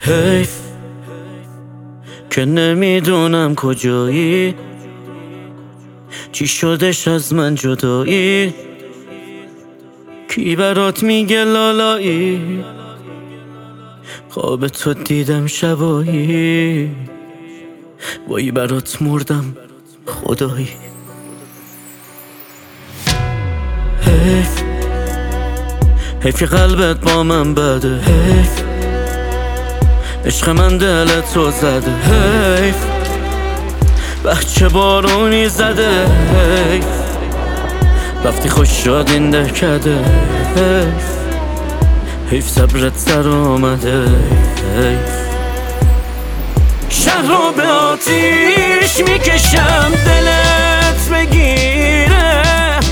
حیف که نمیدونم کجایی، چی شدش از من جدایی، کی برات میگه لالایی، خواب تو دیدم شبایی، وای برات مردم خدایی. حیف که قلبت با من بده، حیف عشق من دلت رو زده، حیف بچه بارونی زده، حیف رفتی خوش شد این دهکده، حیف صبرت سر آمده، حیف شهر رو به آتیش میکشم دلت بگیره،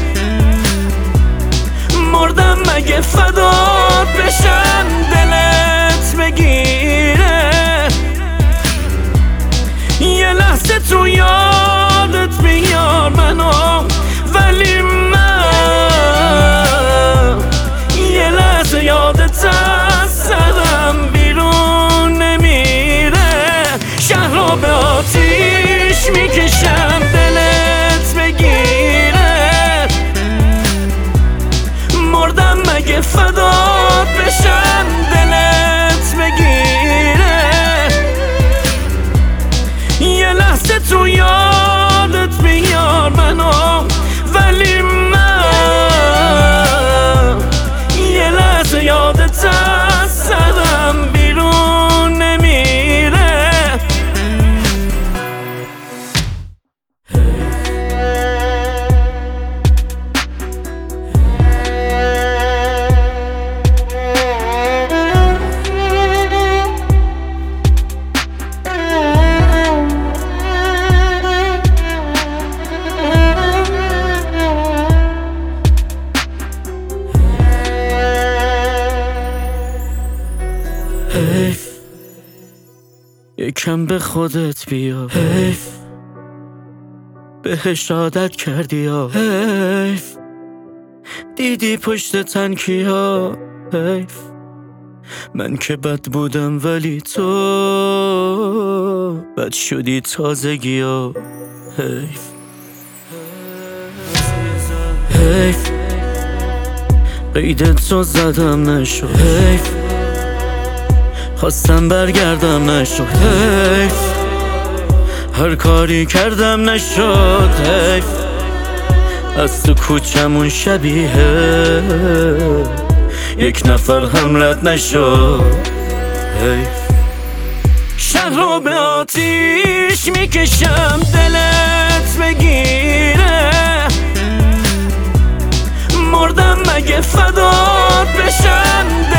مردم مگه فدات بشم دلت بگیره، یه لحظه تو یادت بیار منو، ولی من یه لحظه یادت از سرم بیرون نمیره. شهر رو به آتیش میکشم دلت بگیره، مردم مگه فدات بشم دلت بگیره، یه لحظه تو یادت بیار منو، ولی من یه لحظه یادت از سرم بیرون نمیره. حیف یکم به خودت بیا، حیف بهش عادت کردی یا، حیف دیدی پشت تنکیا، حیف من که بد بودم ولی تو بد شدی تازگی ها، حیف حیف قیدت رو زدم نشد، حیف خواستم برگردم نشد، حیف هر کاری کردم نشد، حیف از تو کوچمون شبیه یک نفر هم رد نشد، حیف شهر رو به آتیش میکشم دلت بگیره، مردم مگه فدات بشم